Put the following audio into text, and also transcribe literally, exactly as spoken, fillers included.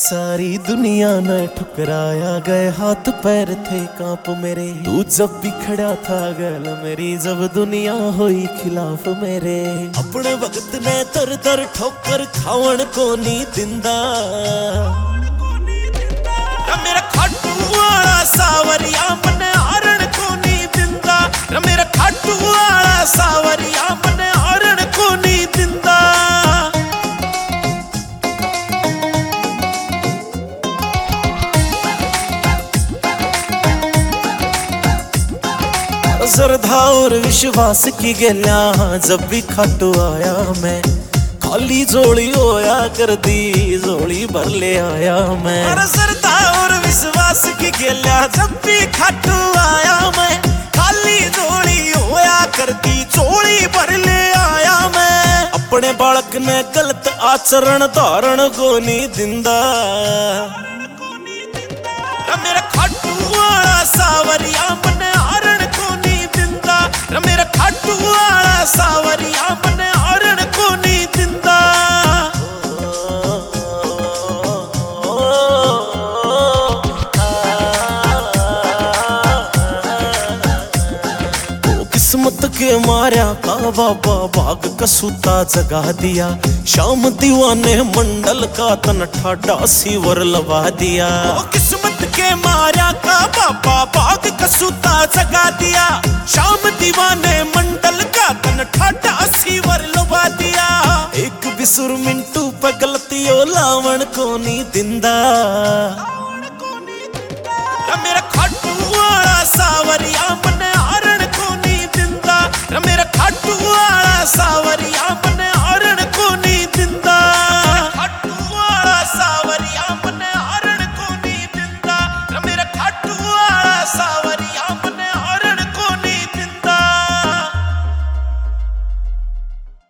सारी दुनिया ने ठुकराया, गए हाथ पैर थे कांप मेरे। तू जब भी खड़ा था गल मेरी, जब दुनिया हुई खिलाफ मेरे। अपने वक्त ने तर तर ठोकर खावन को नी दिंदा, मेरा खाटू वाला सावरिया मने हारण को नी दिंदा। मेरा खाटू वाला सावरिया मने हारण को नी दिंदा। श्रद्धा और विश्वास की गैल्या जब भी खाटू आया मैं, खाली झोली होया कर दी झोली भर ले आया मैं। अरे श्रद्धा और विश्वास की गैल्या जब भी खाटू आया मैं, खाली झोली होया कर दी झोली भर ले आया मैं। अपने बालक ने गलत आचरण धारण को नी दिंदा, मेरा खाटू वाला सावरिया मने हारण को नी दिंदा। मेरा खाटू वाला सावरिया मने हारण को नी दिंदा। किस्मत के मार्या का बाबा भाग कसूता जगा दिया। शाम दीवाने मंडल का तन ठाडा सीवर लवा दिया। किस्मत के मार्या का बाबा भाग कसूता जगा दिया। शाम दीवाने मंडल का तन ठाडा सीवर लवा दिया। एक बिसुर मिंटू पे गलतियों लावण को नी दिंदा, मेरा खाटू वाला सावरिया।